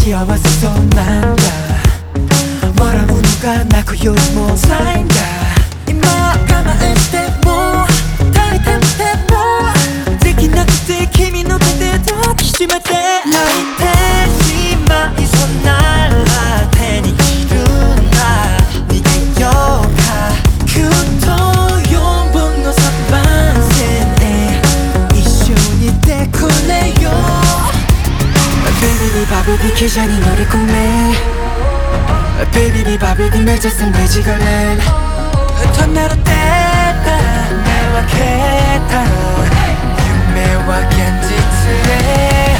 幸せそうなんだ笑うのが泣くよりも辛いんだ今は我慢しても耐えてもできなくて君の手で抱きしめて泣いてしまいそうなら手に切るな逃げようかきっと4本の3番線で一緒にいてくれよBaby 바비비 기전이 너를 꿈에 Baby 바비비 맺었음 매지걸렌 턴나로 때따라 내와 개따라夢は現実へ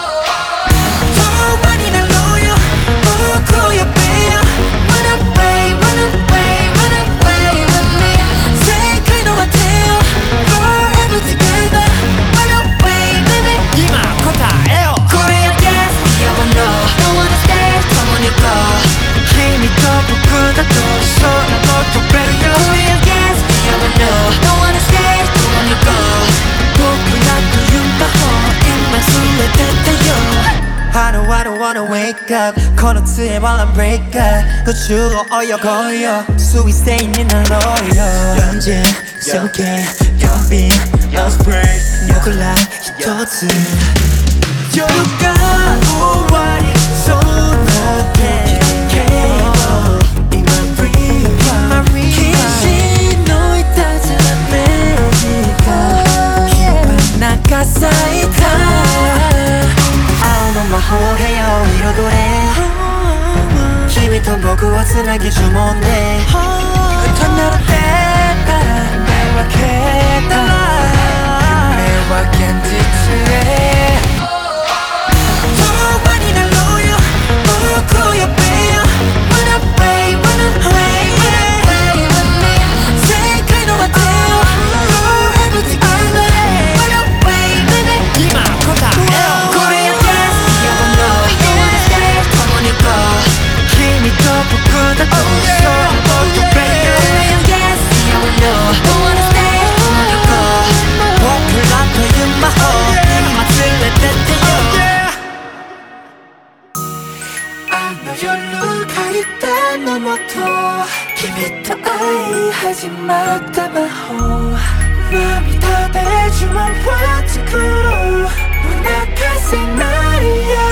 遠많이 날 놓여僕を呼べよ Run away, run away, run away with me 世界の果てよ Forever together Run away, baby 今答えよKorean dance, we all know Don't wanna stay, come on you go 君と僕だと空も飛べるよ Korean dance, we all know Don't wanna stay, come on you go 僕らという魔法今連れてってよI don't wanna wake up この杖は I'm break up 宇宙を泳ごうよ水星になろうよ현재 속에 겹인 Lost breath 僕ら一つ夜が終わりそうな時今 free 禁止のいたずら目が火花が咲いた青の魔法部屋を彩れ君と僕をつなぎ呪文で離れてたら目は消えた夢は現実へ遠になろうよ僕を呼べよ Run away, run away, run away with me 世界の果てよ Forever together Run away, baby 今答えよ Korean dance, you don't know You wanna stay, come on you go 君と僕だと空も飛べる Korean dance, you don't know Don't wanna stay, come on you go 僕らという魔法今連れてってよあの夜借りたのもと君と愛始まった魔法涙で呪文を作ろう胸風鳴りや